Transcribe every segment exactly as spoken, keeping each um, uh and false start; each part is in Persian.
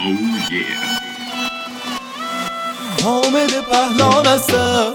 حامد پهلان هستم.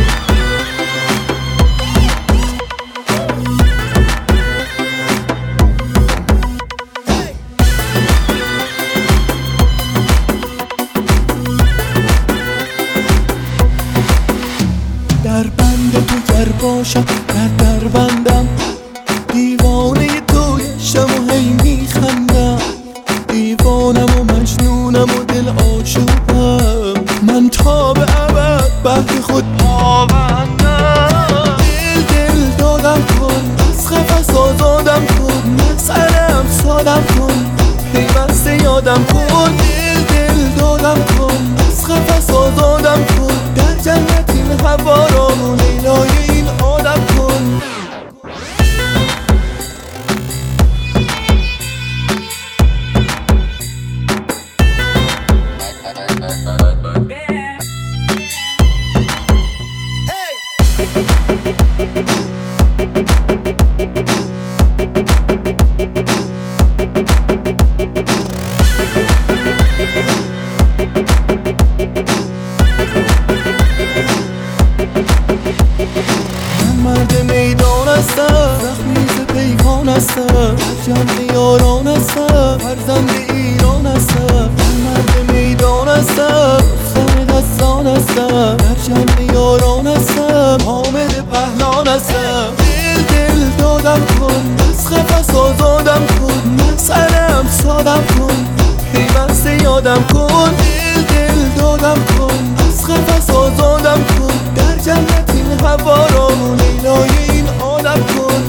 در بند تو گر باشم در در بندم، دیوانه توی شم و هی میخندم، دیوانم و مجنونم و دل آشوبم، من تا به ابد بهر خود پابندم. دل دل دادم کن، از قفس آزادم کن، مسئلم سادم کن، پیوسته یادم کن. دل دل دادم کن، از قفس آزادم کن، در جنت این هوا را و لیلای این آدم کن. مرد میدان هستم، زخمی ز پیکان هستم، جمع یاران هستم، فرزند ایران هستم. مرد میدان هستم، خم دستان هستم، در جمع یاران هستم، حامد پهلان هستم. دل دل دادم کن، از قفس آزادم کن، مسئلم سادم کن، پیوسته یادم کن. دل دل دادم کن، از قفس آزادم کن، در جنت این هوا را و لیلای این آدم کن.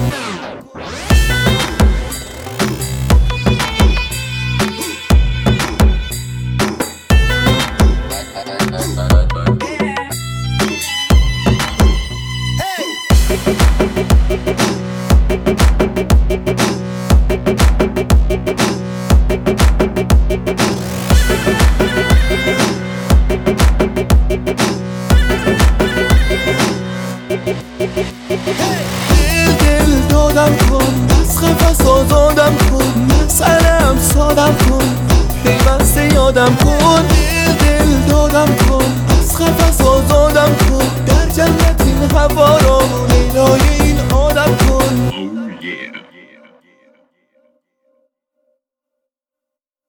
دل دل دادم کن، از قفس آزادم کن، مسئلم سادم کن، پیوسته یادم کن. دل دل دادم کن، از قفس آزادم کن، در جنت این هوا را